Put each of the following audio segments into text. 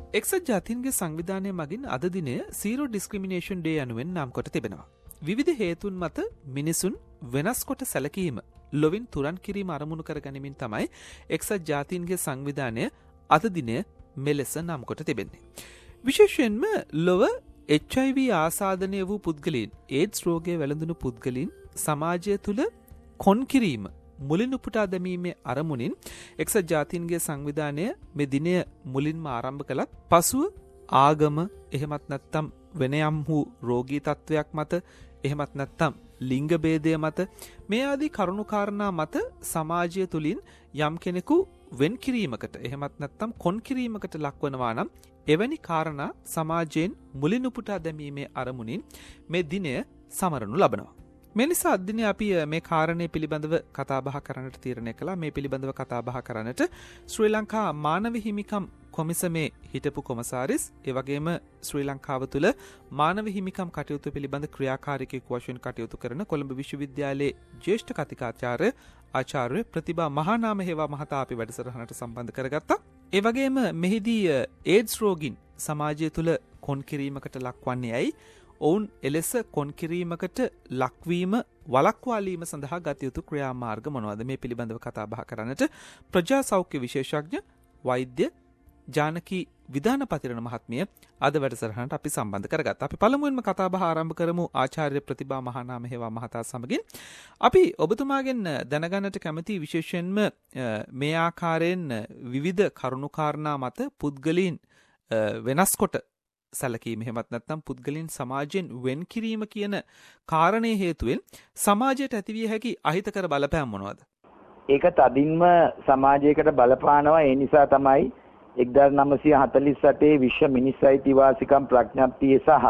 එක්සත් ජාතීන්ගේ සංවිධානය මගින් අද දිනය සීරෝ ඩිස්ක්‍රිමිනේෂන් ඩේ යනුවෙන් නම් කොට තිබෙනවා. විවිධ හේතුන් මත මිනිසුන් වෙනස් කොට සැලකීම ලොවින් තුරන් කිරීම අරමුණු කර ගනිමින් තමයි එක්සත් ජාතීන්ගේ සංවිධානය අද දිනය මෙලෙස නම් කොට තිබෙන්නේ. විශේෂයෙන්ම ලොව HIV ආසාදනය වූ පුද්ගලයන්, ඒඩ්ස් රෝගය වැළඳුණු පුද්ගලයන් සමාජය තුළ කොන් කිරීම මුලින් උපුටා දැමීමේ අරමුණින් එක්සත් ජාතීන්ගේ සංවිධානය මේ දිනය මුලින්ම ආරම්භ කළත් පසුව ආගම එහෙමත් නැත්නම් වෙන යම් වූ රෝගී තත්වයක් මත එහෙමත් නැත්නම් ලිංග භේදය මත මේ ආදී කරුණු කාරණා මත සමාජය තුලින් යම් කෙනෙකු වෙන් කිරීමකට එහෙමත් නැත්නම් කොන් කිරීමකට ලක්වනවා නම් එවැනි කාරණා සමාජයෙන් මුලින් උපුටා දැමීමේ අරමුණින් මේ දිනය සමරනු ලබනවා. මේ නිසා අද දිනේ අපි මේ කාරණේ පිළිබඳව කතා බහ කරන්නට තීරණය කළා. මේ පිළිබඳව කතා බහ කරන්නට ශ්‍රී ලංකා මානව හිමිකම් කොමිසමේ හිටපු කොමසාරිස්, ඒ වගේම ශ්‍රී ලංකාව තුළ මානව හිමිකම් කටයුතු පිළිබඳ ක්‍රියාකාරිකයෙකු වශයෙන් කටයුතු කරන කොළඹ විශ්වවිද්‍යාලයේ ජ්‍යෙෂ්ඨ කතිකාචාර්ය ආචාර්ය ප්‍රතිභා මහානාම හේවා මහතා අපි වැඩසටහනට සම්බන්ධ කරගත්තා. ඒ වගේම මෙහිදී ඒඩ්ස් රෝගීන් සමාජය තුළ කොන් කිරීමකට ලක්වන්නේ ඇයි? ඔවුන් එලෙස කොන් කිරීමකට ලක්වීම වළක්වාලීම සඳහා ගත යුතු ක්‍රියාමාර්ග මොනවද? මේ පිළිබඳව කතා බහ කරන්නට ප්‍රජා සෞඛ්‍ය විශේෂඥ වෛද්‍ය ජානකී විධානපතිරණ මහත්මිය අද වැඩසටහනට අපි සම්බන්ධ කරගත්තා. අපි පළමුවෙන්ම කතා බහ ආරම්භ කරමු ආචාර්ය ප්‍රතිභා මහානාම හේවා මහතා සමගින්. අපි ඔබතුමාගෙන් දැනගන්නට කැමති විශේෂයෙන්ම මේ ආකාරයෙන් විවිධ කරුණු කාරණා මත පුද්ගලයන් වෙනස් කොට සැලකීම එහෙමත් නැත්නම් පුද්ගලයන් සමාජයෙන් වෙන් කිරීම කියන කාරණේ හේතුවෙන් සමාජයට ඇතිවිය හැකි අහිතකර බලපෑම් මොනවද? ඒක තදින්ම සමාජයකට බලපානවා. ඒ නිසා තමයි 1948 විශ්ව මිනිස් අයිතිවාසිකම් ප්‍රඥප්තිය සහ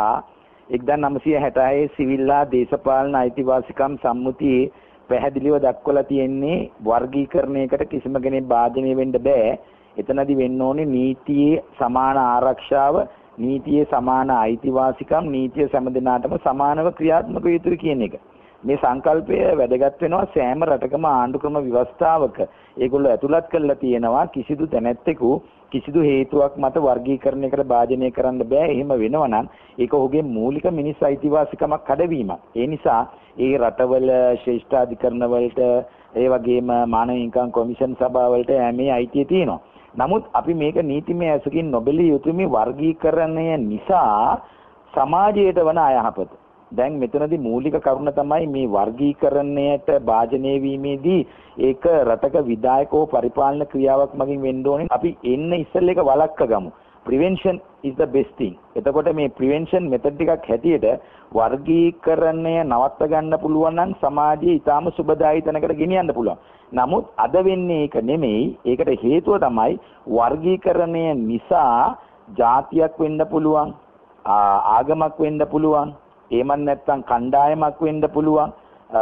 1966 සිවිල් හා දේශපාලන අයිතිවාසිකම් සම්මුතියේ පැහැදිලිව දක්වලා තියෙන්නේ වර්ගීකරණයකට කිසිම කෙනෙක් භාජනය වෙන්න බෑ. එතනදී වෙන්න ඕනේ නීතියේ සමාන ආරක්ෂාව, නීතියේ සමාන අයිතිවාසිකම්, නීතිය සෑම දිනාටම සමානව ක්‍රියාත්මක යුතුයි කියන එක. මේ සංකල්පය වැදගත් වෙනවා සෑම රටකම ආණ්ඩුක්‍රම ව්‍යවස්ථාවක. ඒගොල්ලෝ ඇතුළත් කරලා තියෙනවා කිසිදු දැනැත්තෙකු කිසිදු හේතුවක් මත වර්ගීකරණයකට භාජනය කරන්න බෑ. එහෙම වෙනවා නම් ඒක ඔහුගේ මූලික මිනිස් අයිතිවාසිකමක් කඩවීමක්. ඒ නිසා ඒ රටවල ශ්‍රේෂ්ඨාධිකරණ වලට ඒ වගේම මානව හිමිකම් කොමිෂන් සභාවලට මේ අයිතිය තියෙනවා. නමුත් අපි මේක නීතිමය ඇසකින් නොබැලිය යුතු මේ වර්ගීකරණය නිසා සමාජයට වන අයහපත. දැන් මෙතනදී මූලික කරුණ තමයි මේ වර්ගීකරණයට භාජනය වීමේදී ඒක රටක විධායකව පරිපාලන ක්‍රියාවක් මගින් වෙන්න ඕනේ. අපි එන්න ඉස්සෙල්ලා ඒක වළක්ව ගමු. prevention is the best thing. එතකොට මේ prevention method එකක් හැටියට වර්ගීකරණය නවත්ත ගන්න පුළුවන් නම් සමාජයේ ඊටාම සුබදායී තැනකට ගෙනියන්න පුළුවන්. නමුත් අද වෙන්නේ ඒක නෙමෙයි. ඒකට හේතුව තමයි වර්ගීකරණය නිසා ජාතියක් වෙන්න පුළුවන්, ආගමක් වෙන්න පුළුවන්, එහෙම නැත්නම් කණ්ඩායමක් වෙන්න පුළුවන්.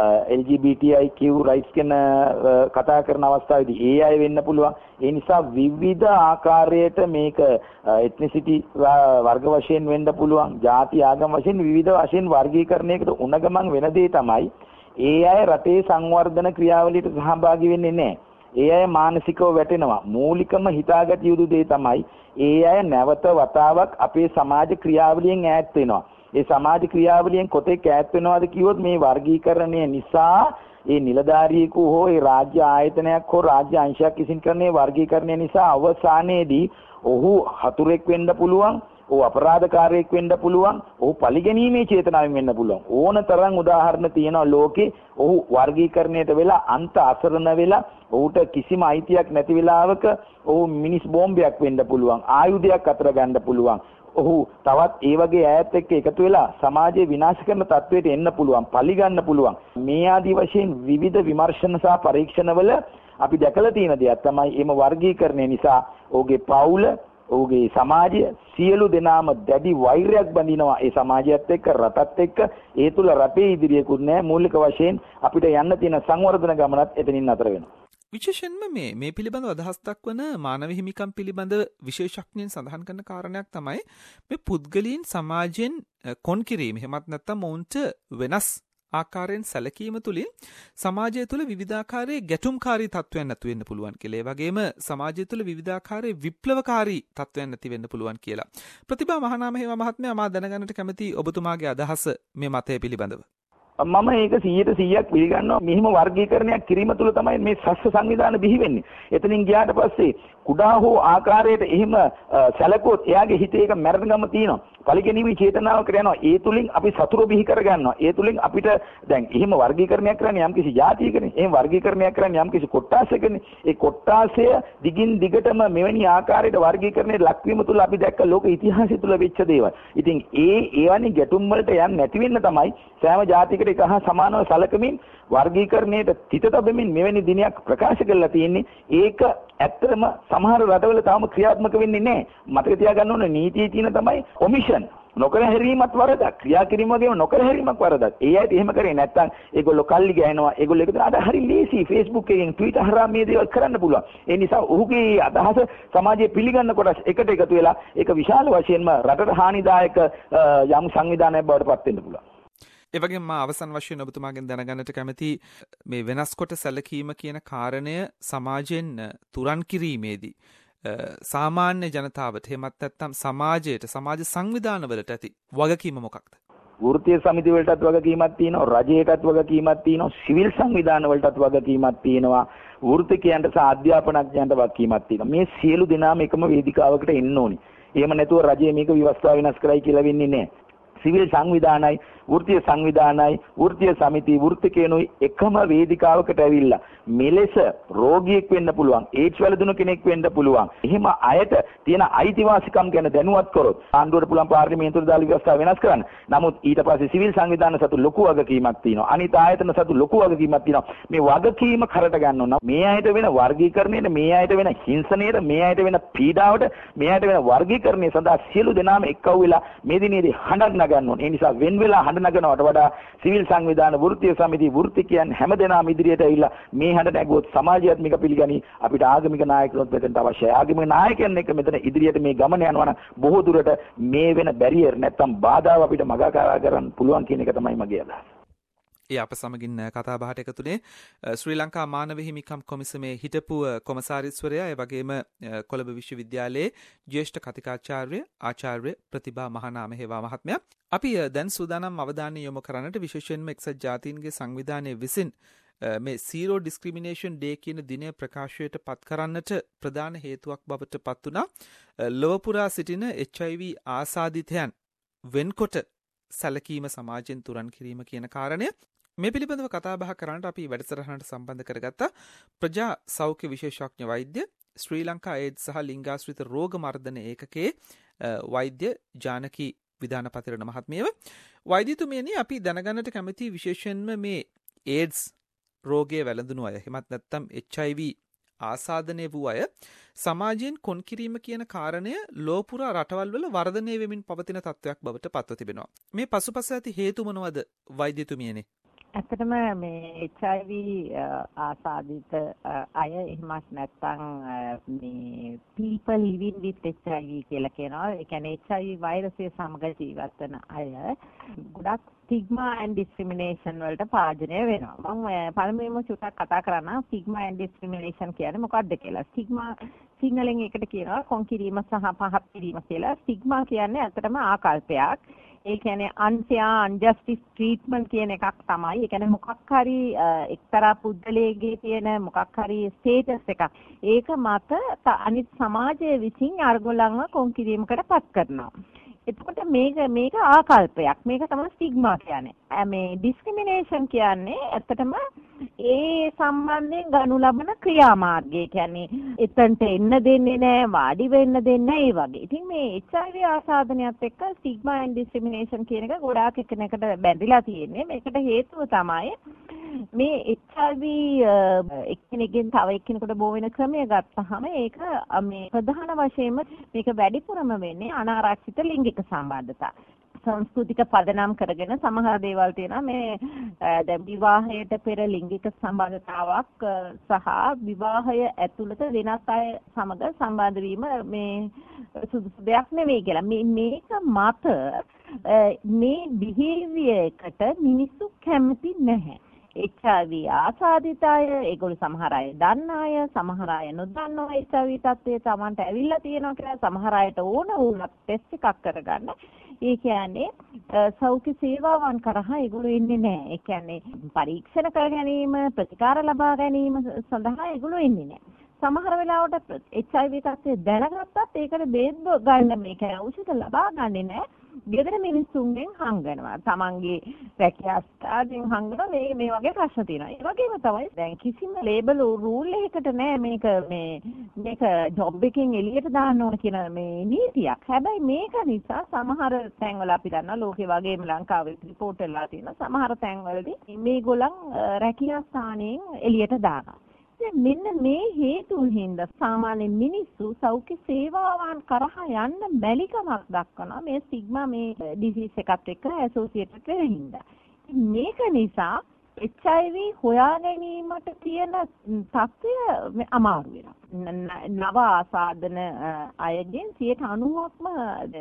LGBTIQ rights ගැන කතා කරන අවස්ථාවේදී ඒ අය වෙන්න පුළුවන්. ඒ නිසා විවිධ ආකාරයට මේක ethnicity වර්ග වශයෙන් වෙන්න පුළුවන්, ಜಾති ආගම වශයෙන් විවිධ වශයෙන් වර්ගීකරණයකට උණ ගමන් වෙන දේ තමයි ඒ අය රටේ සංවර්ධන ක්‍රියාවලියට සහභාගී වෙන්නේ නැහැ. ඒ අය මානසිකව වැටෙනවා. මූලිකම හිතාගත යුතු දේ තමයි ඒ අය නැවත වතාවක් අපේ සමාජ ක්‍රියාවලියෙන් ඈත් වෙනවා. ඒ සමාජ ක්‍රියාවලියෙන් කොතෙක් ඈත් වෙනවද කිව්වොත් මේ වර්ගීකරණය නිසා ඒ නිලධාරියෙකු හෝ ඒ රාජ්‍ය ආයතනයක් හෝ රාජ්‍ය අංශයක් විසින් කරන වර්ගීකරණය නිසා අවසානයේදී ඔහු හතුරෙක් වෙන්න පුළුවන්, ඔහු අපරාධකාරයෙක් වෙන්න පුළුවන්, ඔහු පරිගැනීමේ චේතනාවෙන් වෙන්න පුළුවන්. ඕන තරම් උදාහරණ තියෙනවා ලෝකේ. ඔහු වර්ගීකරණයට වෙලා අන්ත අසරණ වෙලා ඔහුට කිසිම අයිතියක් නැති වෙලාවක ඔහු මිනිස් බෝම්බයක් වෙන්න පුළුවන්, ආයුධයක් අතර ගන්න පුළුවන්. ඔහු තවත් ඒ වගේ ඈත් එක්ක එකතු වෙලා සමාජය විනාශ කරන තත්වයට එන්න පුළුවන්, පලි ගන්න පුළුවන්. මේ ආදී වශයෙන් විවිධ විමර්ශන සහ පරීක්ෂණවල අපි දැකලා තියෙන දෙයක් තමයි එම වර්ගීකරණය නිසා ඔහුගේ පවුල, ඔහුගේ සමාජය සියලු දෙනාම දැඩි වෛරයක් බඳිනවා ඒ සමාජයත් එක්ක, රටත් එක්ක. ඒ තුල රටේ ඉදිරියකුත් නැහැ. මූලික වශයෙන් අපිට යන්න තියෙන සංවර්ධන ගමනත් එතනින් අතර වෙනවා. විශේෂයෙන්ම මේ පිළිබඳව අදහස් දක්වන මානව හිමිකම් පිළිබඳ විශේෂඥයින් සඳහන් කරන කාරණයක් තමයි මේ පුද්ගලයන් සමාජයෙන් කොන් කිරීම. එහෙමත් නැත්නම් ඔවුන්ට වෙනස් ආකාරයෙන් සැලකීම තුළින් සමාජය තුළ විවිධාකාරයේ ගැටුම්කාරී තත්ත්වයන් නැති වෙන්න පුළුවන් කියලා. ඒ වගේම සමාජය තුළ විවිධාකාරයේ විප්ලවකාරී තත්ත්වයන් නැති වෙන්න පුළුවන් කියලා. ප්‍රතිභා මහානාම හේවා මහත්මයා මා දැනගන්නට කැමති ඔබතුමාගේ අදහස මේ මතය පිළිබඳව. මම ඒක 100% පිළිගන්නවා. මෙහිම වර්ගීකරණයක් කිරීම තුළ තමයි මේ සස්්‍ය සංවිධාන බිහි වෙන්නේ. එතනින් ගියාට පස්සේ කුඩා හෝ ආකාරයට එහෙම සැලකුවොත් එයාගේ හිතේ එක මරණගම තියෙනවා. පරිගැනීමේ චේතනාවකට යනවා. ඒ තුලින් අපි සතුරු බිහි කරගන්නවා. ඒ තුලින් අපිට දැන් එහෙම වර්ගීකරණයක් කරන්නේ යම්කිසි ජාතියකනේ. එහෙම වර්ගීකරණයක් කරන්නේ යම්කිසි කොට්ටාසයකනේ. ඒ කොට්ටාසය දිගින් දිගටම මෙවැනි ආකාරයට වර්ගීකරණයට ලක්වීම තුළ අපි දැක්ක ලෝක ඉතිහාසය තුළ වෙච්ච දේවල්. ඉතින් ඒවැනි ගැටුම් වලට යන්නේ නැති වෙන්න තමයි සෑම ජාතියකට එක හා සමානව සැලකමින් වර්ගීකරණයට තිත තබමින් මෙවැනි දිනයක් ප්‍රකාශ කරලා තියෙන්නේ. ඒක ඇත්තටම සමහර රටවල තාම ක්‍රියාත්මක වෙන්නේ නැහැ. මතක තියාගන්න ඕනේ නීතියේ තියෙන තමයි කොමිෂන් නොකර හැරීමත් වරදක්. ක්‍රියා කිරීම වගේම නොකර හැරීමක් වරදක්. ඒ අයට එහෙම කරේ නැත්නම් ඒගොල්ලෝ කල්ලි ගහනවා. ඒගොල්ලෝ එකද අද හරි ලේසි Facebook එකෙන් Twitter හරහා මේ දේවල් කරන්න පුළුවන්. ඒ නිසා ඔහුගේ අදහස සමාජයේ පිළිගන්න කොටස් එකට එකතු වෙලා ඒක විශාල වශයෙන්ම රටට හානිදායක යම් සංවිධානයක් බවට පත් වෙන්න පුළුවන්. ඒ වගේම මා අවසන් වශයෙන් ඔබතුමාගෙන් දැනගන්නට කැමති මේ වෙනස් කොට සැලකීම කියන කාරණය සමාජයෙන් තුරන් කිරීමේදී සාමාන්‍ය ජනතාවට එහෙමත් නැත්නම් සමාජයට සමාජ සංවිධානවලට ඇති වගකීම මොකක්ද? වෘත්තීය සමිති වලටත් වගකීමක් තියෙනවා, රජයටත් වගකීමක් තියෙනවා, සිවිල් සංවිධාන වලටත් වගකීමක් තියෙනවා, වෘත්තිකයන්ට සහ අධ්‍යාපනඥයන්ට වගකීමක් තියෙනවා. මේ සියලු දෙනාම එකම වේදිකාවකට එන්න ඕනි. එහෙම නැතුව රජය මේක ව්‍යවස්ථාව වෙනස් කරයි කියලා වෙන්නේ නැහැ. සිවිල් සංවිධානයි, වෘත්තීය සංවිධානයි, වෘත්තීය සමිති, වෘත්තිකයනුයි එකම වේදිකාවකට ඇවිල්ලා මෙලෙස රෝගියෙක් වෙන්න පුළුවන්, ඒඩ්ස් වැළඳුණු කෙනෙක් වෙන්න පුළුවන්. එහෙම අයට තියෙන අයිතිවාසිකම් ගැන දැනුවත් කරොත් ආණ්ඩුවට පුළුවන් පාර්ලිමේන්තුවට දාලා ව්‍යවස්ථාව වෙනස් කරන්න. නමුත් ඊට පස්සේ සිවිල් සංවිධාන සතු ලොකු වගකීමක් තියෙනවා. අනිත් ආයතන සතු ලොකු වගකීමක් තියෙනවා. මේ වගකීම කරට ගන්න ඕන. මේ අයට වෙන වර්ගීකරණයට, මේ අයට වෙන හිංසනයට, මේ අයට වෙන පීඩාවට, මේ අයට වෙන වර්ගීකරණය සඳහා සියලු දෙනාම එක්කව වෙලා මේ දිනේදී හඬක් නගන්න ඕන. ඒ නිසා වෙන වෙලා හඬ නගනවට වඩා සිවිල් සංවිධාන, වෘත්තීය සමිති, වෘත්තිකයන් හැමදෙනාම ඉදිරියට ඇවිල්ලා මේ හඬ නැගුවොත් සමාජයත් මේක පිළිගනි. අපිට ආගමික නායකයොත් මෙතනට අවශ්‍යයි. ආගමික නායකයන් එක්ක මෙතන ඉදිරියට මේ ගමන යනවා නම් බොහෝ දුරට මේ වෙන බැරියර් නැත්තම් බාධාව අපිට මගහරවා කරන්න පුළුවන් කියන එක තමයි මගේ අදහස. ඒ අප සමගින් කතා බහට එකතුනේ ශ්‍රී ලංකා මානව හිමිකම් කොමිසමේ හිටපු කොමසාරිස්වරයා ඒ වගේම කොළඹ විශ්වවිද්‍යාලයේ ජ්‍යෙෂ්ඨ කතිකාචාර්ය ආචාර්ය ප්‍රතිභා මහානාම හේවා මහත්මයා. අපි දැන් සූදානම් අවධානය යොමු කරන්නට විශේෂයෙන්ම එක්සත් ජාතීන්ගේ සංවිධානයේ විසින් මේ සීරෝ ඩිස්ක්‍රිමිනේෂන් ඩේ කියන දිනය ප්‍රකාශයට පත් කරන්නට ප්‍රධාන හේතුවක් බවට පත් වුණා ලොව පුරා සිටින HIV ආසාදිතයන් වෙන්කොට සැලකීම සමාජයෙන් තුරන් කිරීම කියන කාරණය. මේ පිළිබඳව කතා බහ කරන්නට අපි වැඩසටහනට සම්බන්ධ කරගත්ත ප්‍රජා සෞඛ්‍ය විශේෂඥ වෛද්‍ය ශ්‍රී ලංකා ඒඩ්ස් සහ ලිංගාශ්‍රිත රෝග මර්ධන ඒකකයේ වෛද්‍ය ජානකි විධානපතිරණ මහත්මියව. වෛද්‍යතුමියනි, අපි දැනගන්නට කැමති විශේෂයෙන්ම මේ ඒඩ්ස් රෝගයේ වැළඳුණු අය, එහෙමත් නැත්නම් HIV ආසාදනය වූ අය සමාජයෙන් කොන් කිරීම කියන කාරණය ලෝපුරා රටවල් වල වර්ධනය වෙමින් පවතින තත්ත්වයක් බවට පත්ව තිබෙනවා. මේ පසුපස ඇති හේතු මොනවද වෛද්‍යතුමියනි? ඇත්තටම මේ HIV ආසාදිත අය එහෙමත් නැත්නම් මේ people living with HIV කියලා කියනවා. ඒ කියන්නේ HIV වෛරසය සමග ජීවත් වෙන අය ගොඩක් stigma and discrimination වලට භාජනය වෙනවා. මම පළමුවෙන්ම චුට්ටක් කතා කරන්න stigma and discrimination කියන්නේ මොකක්ද කියලා. stigma සිංහලෙන් එකට කියනවා කොන් කිරීම සහ පහත් කිරීම කියලා. stigma කියන්නේ ඇත්තටම ආකල්පයක්. ඒ කියන්නේ unfair unjustice treatment කියන එකක් තමයි. ඒ කියන්නේ මොකක් හරි එක්තරා පුද්ගලයෙක්ගේ තියෙන මොකක් හරි status එකක්. ඒක මත අනිත් සමාජයේ විසින් අර්ගොල්ලන්ව කොන් කිරීමකට පත් කරනවා. එතකොට මේක ආකල්පයක්. මේක තමයි ස්ටිග්මා කියන්නේ. මේ ඩිස්ක්‍රිමිනේෂන් කියන්නේ ඇත්තටම ඒ සම්බන්ධයෙන් ගනු ලබන ක්‍රියාමාර්ගය. කියන්නේ එතනට එන්න දෙන්නේ නැහැ, වාඩි වෙන්න දෙන්නේ නැහැ, ඒ වගේ. ඉතින් මේ HIV ආසාදනයත් එක්ක ස්ටිග්මා ඇන්ඩ් ඩිස්ක්‍රිමිනේෂන් කියන එක ගොඩාක් එකිනෙකට බැඳිලා තියෙන්නේ. මේකට හේතුව තමයි මේ HIV එක්කෙනෙක්ගෙන් තව එක්කෙනෙකුට බෝ වෙන ක්‍රමය ගත්තාම ඒක මේ ප්‍රධාන වශයෙන්ම මේක වැඩිපුරම වෙන්නේ අනාරක්ෂිත ලිංගික සම්බන්ධතා. සංස්කෘතික පදනම් කරගෙන සමහර දේවල් තියෙනවා. මේ දැන් විවාහයට පෙර ලිංගික සම්බන්ධතාවක් සහ විවාහය ඇතුළත වෙනත් අය සමග සම්බන්ධ වීම මේ සුදුසු දෙයක් නෙවෙයි කියලා. මේක මත මේ behavior එකට මිනිස්සු කැමති නැහැ. HIV ආසාදිත අය, ඒගොල්ලෝ සමහර අය දන්න අය, සමහර අය නොදන්නවා HIV තත්ත්වය Tamanට ඇවිල්ලා තියෙනවා කියලා. සමහර අයට ඕන වුණත් ටෙස්ට් එකක් කරගන්න. ඒ කියන්නේ සෞඛ්‍ය සේවාවන් කරහා ඒගොල්ලෝ ඉන්නේ නැහැ. ඒ කියන්නේ පරීක්ෂණ කර ගැනීම, ප්‍රතිකාර ලබා ගැනීම සඳහා ඒගොල්ලෝ ඉන්නේ නැහැ. සමහර වෙලාවට HIV තත්ත්වය දැනගත්තත් ඒකට බේත් ගන්න මේ කියන්නේ ඖෂධ ලබා ගන්නේ නැහැ. ගෙදර මිනිස්සුන්ගෙන් හංගනවා. තමන්ගේ රැකියා ස්ථානයෙන් හංගනවා. මේ වගේ ප්‍රශ්න තියෙනවා. ඒ වගේම තමයි දැන් කිසිම ලේබල් රූල් එකකට නෑ මේක ජොබ් එකකින් එළියට දාන්න ඕන කියන මේ නීතියක්. හැබැයි මේක නිසා සමහර තැන්වල අපි දන්නවා ලෝකේ වගේම ලංකාවේ රිපෝට් වෙලා තියෙනවා. සමහර තැන්වලදී මේගොල්ලන් රැකියා ස්ථානයෙන් එළියට දානවා. මෙන්න මේ හේතුන් හින්දා සාමාන්‍ය මිනිස්සු සෞඛ්‍ය සේවාවන් කරහා යන්න බැලිකමක් දක්වනවා මේ ස්ටිග්මා මේ ඩිසීස් එකත් එක්ක ඇසෝසියේටඩ් වෙන හින්දා. මේක නිසා HIV හොයා ගැනීමට තියෙන තත්ත්වය අමාරු වෙනවා. නව ආසාදන අයගෙන් 90%ක්ම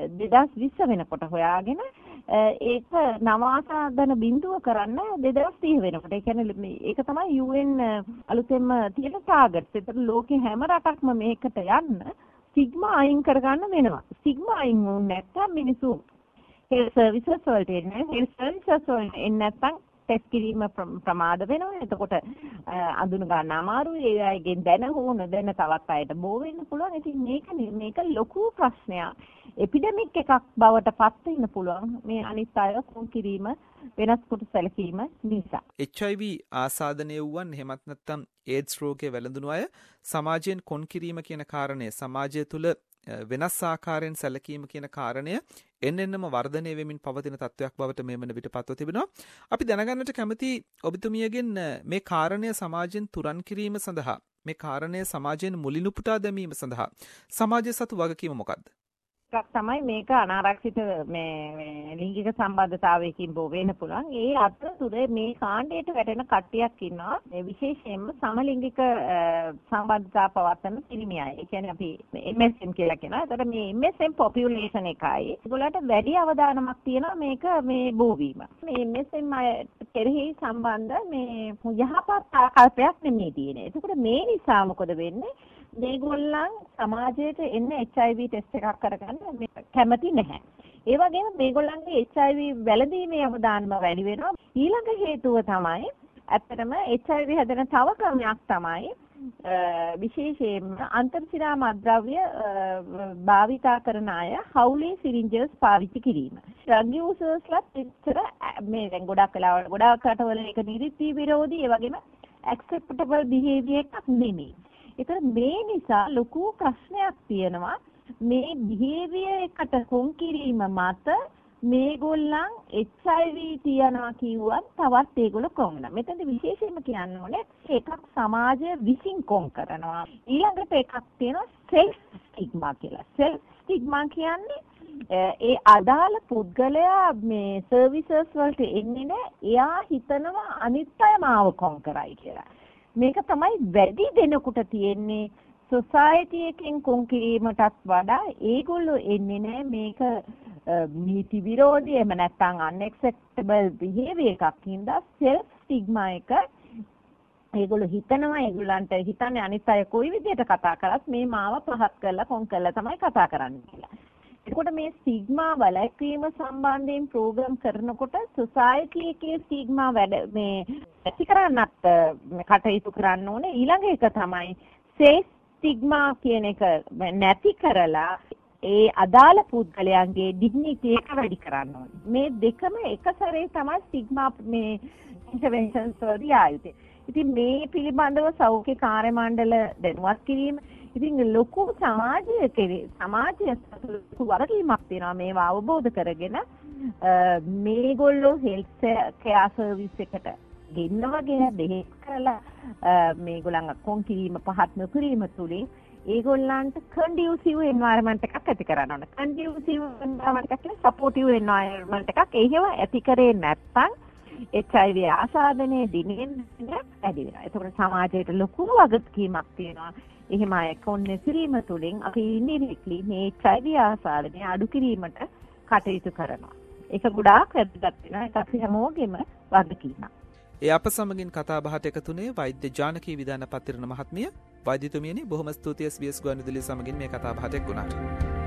2020 වෙනකොට හොයාගෙන ඒක නව ආසාදන බිඳුව කරන්න 2030 වෙනකොට. ඒ කියන්නේ ඒක තමයි UN අලුතෙන්ම තියෙන ටාගට්ස්. ඒතර ලෝකේ හැම රටක්ම මේකට යන්න ස්ටිග්මා අයින් කරගන්න වෙනවා. ස්ටිග්මා අයින් වුනේ නැත්නම් මිනිස්සු හෙල්ත් සර්විසස් වලට එන්නේ. හෙල්ත් සර්විසස් වලට එන්නේ නැත්නම් ටෙස්ට් කිරීම ප්‍රමාද වෙනවා. එතකොට අඳුන ගන්න අමාරුයි. ඒ අයගෙන් දැන හෝ නොදැන තවත් අයට බෝ වෙන්න පුළුවන්. ඉතින් මේක ලොකු ප්‍රශ්නයක්. එපිඩමික් එකක් බවට පත් වෙන්න පුළුවන්. මේ අනිත් අය කොන් කිරීම වෙනස් කොට සැලකීම නිසා. HIV ආසාදනය වුවන් එහෙමත් නැත්නම් AIDS රෝගයේ වැළඳුණු අය සමාජයෙන් කොන් කිරීම කියන කාරණය සමාජය තුළ වෙනස් ආකාරයෙන් සැලකීම කියන කාරණය එන්නෙන්නම වර්ධනය වෙමින් පවතින තත්වයක් බවට මේ වන විට පත්ව තිබෙනවා. අපි දැනගන්නට කැමති ඔබතුමියගෙන් මේ කාරණය සමාජයෙන් තුරන් කිරීම සඳහා මේ කාරණය සමාජයෙන් මුලින් උපුටා දැමීම සඳහා සමාජය සතු වගකීම මොකක්ද? එකක් තමයි මේක අනාරක්ෂිත මේ ලිංගික සම්බන්ධතාවයකින් බෝ වෙන්න පුළුවන්. ඒ අතරතුර මේ කාණ්ඩයට වැටෙන කට්ටියක් ඉන්නවා. මේ විශේෂයෙන්ම සමලිංගික සම්බන්ධතා පවත්වන පිරිමි අය. ඒ කියන්නේ අපි MSM කියලා කියනවා. ඒතර මේ MSM population එකයි. ඒගොල්ලන්ට වැඩි අවධානමක් තියෙනවා මේක මේ බෝවීම. මේ MSM අය කෙරෙහි සම්බන්ධ මේ යහපත් ආකල්පයක් නෙමෙයි තියෙන්නේ. ඒකට මේ නිසා මොකද වෙන්නේ? මේගොල්ලන් සමාජයට එන්න HIV ටෙස්ට් එකක් කරගන්න කැමති නැහැ. ඒ වගේම මේගොල්ලන්ගේ HIV වැළඳීමේ අවදානම වැඩි වෙනවා. ඊළඟ හේතුව තමයි ඇත්තටම HIV හැදෙන තව ක්‍රමයක් තමයි විශේෂයෙන්ම අන්තර්ශිරා මත්ද්‍රව්‍ය භාවිතා කරන අය හවුලි සිරින්ජස් පාවිච්චි කිරීම. ඩ්‍රග් යූසර්ස්ලාත් එච්චර මේ දැන් ගොඩක් වෙලාවට ගොඩාක් රටවල ඒක නිරිත්ති විරෝධී ඒ වගේම ඇක්සෙප්ටබල් බිහේවියර් එකක් නෙමෙයි. ඒතර මේ නිසා ලොකු ප්‍රශ්නයක් තියෙනවා. මේ බිහේවියර් එකට කොන් කිරීම මත මේගොල්ලන් HIV තියනවා කිව්වත් තවත් ඒගොල්ලෝ කොන් වෙනවා. මෙතනදී විශේෂයෙන්ම කියන්න ඕනේ එකක් සමාජය විසින් කොන් කරනවා. ඊළඟට එකක් තියෙනවා සෙල්ෆ් ස්ටිග්මා කියලා. සෙල්ෆ් ස්ටිග්මා කියන්නේ ඒ අදාළ පුද්ගලයා මේ සර්විසස් වලට එන්නේ නැහැ. එයා හිතනවා අනිත් අය මාව කොන් කරයි කියලා. මේක තමයි වැඩි දෙනෙකුට තියෙන්නේ. සොසයිටි එකෙන් කොන් කිරීමටත් වඩා ඒගොල්ලෝ එන්නේ නැහැ මේක නීති විරෝධී එහෙම නැත්නම් unacceptable behavior එකක් හින්දා self stigma එක ඒගොල්ලෝ හිතනවා ඒගොල්ලන්ට හිතන්නේ අනිත් අය කොයි විදිහට කතා කරත් මේ මාව පහත් කරලා කොන් කරලා තමයි කතා කරන්නේ කියලා. එතකොට මේ ස්ටිග්මා වළක්වීම සම්බන්ධයෙන් ප්‍රෝග්‍රෑම් කරනකොට සොසයිටි එකේ ස්ටිග්මා වැඩ මේ ඇති කරන්නත් කටයුතු කරන්න ඕනේ. ඊළඟ එක තමයි සේෆ් ස්ටිග්මා කියන එක නැති කරලා ඒ අදාළ පුද්ගලයන්ගේ ඩිග්නිටි එක වැඩි කරන්න ඕනේ. මේ දෙකම එක සැරේ තමයි ස්ටිග්මා මේ ඉන්ටර්වෙන්ෂන්ස් වලදී ආයුධ. ඉතින් මේ පිළිබඳව සෞඛ්‍ය කාර්ය මණ්ඩල දැනුවත් කිරීම ඉතින් ලොකු සමාජයේ වරදීමක් තියෙනවා මේවා අවබෝධ කරගෙන මේගොල්ලෝ හෙල්ත් කෙයාර් සර්විස් එකට ගෙන්නවගෙන දෙහෙත් කරලා මේගොල්ලන් කොන් කිරීම පහත් නොකිරීම තුලින් ඒගොල්ලන්ට කන්ඩියුසිව් එන්වයරන්මන්ට් එකක් ඇති කරන්න ඕන. කන්ඩියුසිව් එන්වයරන්මන්ට් එකක් කියන්නේ සපෝටිව් එන්වයරන්මන්ට් එකක්. ඒකව ඇති කරේ නැත්නම් HIV ආසාදනයේ දිනෙන් වැඩි වෙනවා. ඒකෝට සමාජයට ලොකු වගකීමක් තියෙනවා. එහෙම අය කොන් නැතිවීම තුළින් අපි ඉන්ඩිරෙක්ට්ලි මේ HIV ආසාදනය අඩු කිරීමට කටයුතු කරනවා. ඒක ගොඩාක් වැදගත් වෙනවා. ඒක අපි හැමෝගෙම වගකීමක්. ඒ අප සමගින් කතා බහට එකතුනේ වෛද්‍ය ජානකී විදාන පත්තිරණ මහත්මිය. වෛද්‍යතුමියනි බොහොම ස්තුතියි SBS ගුවන්විදුලිය සමගින් මේ කතා බහට එක්වුණාට.